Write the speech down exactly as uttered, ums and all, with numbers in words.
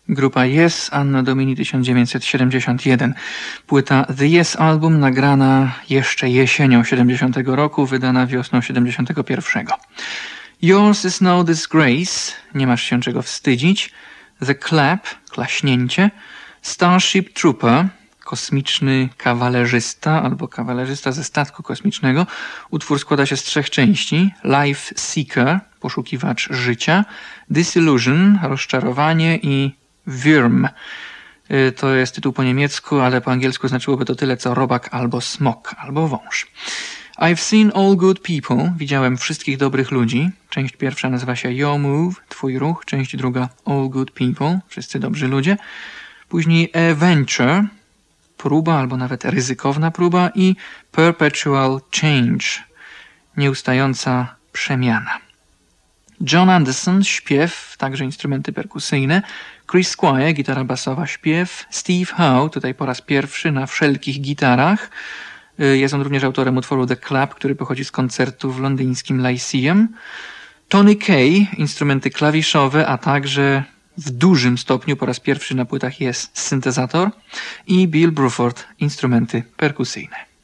Grupa Yes, Anno Domini tysiąc dziewięćset siedemdziesiąt jeden. Płyta The Yes Album, nagrana jeszcze jesienią siedemdziesiątego roku, wydana wiosną siedemdziesiątego pierwszego. Yours is no disgrace, nie masz się czego wstydzić. The Clap, klaśnięcie. Starship Trooper, kosmiczny kawalerzysta albo kawalerzysta ze statku kosmicznego. Utwór składa się z trzech części. Life Seeker, poszukiwacz życia. Disillusion, rozczarowanie i Wyrm. To jest tytuł po niemiecku, ale po angielsku znaczyłoby to tyle co robak albo smok, albo wąż. I've seen all good people. Widziałem wszystkich dobrych ludzi. Część pierwsza nazywa się Your Move, twój ruch. Część druga All Good People, wszyscy dobrzy ludzie. Później A Venture, próba albo nawet ryzykowna próba i Perpetual Change, nieustająca przemiana. John Anderson, śpiew, także instrumenty perkusyjne. Chris Squire, gitara basowa, śpiew. Steve Howe, tutaj po raz pierwszy na wszelkich gitarach. Jest on również autorem utworu The Clap, który pochodzi z koncertu w londyńskim Lyceum. Tony Kaye, instrumenty klawiszowe, a także w dużym stopniu po raz pierwszy na płytach jest syntezator. I Bill Bruford, instrumenty perkusyjne.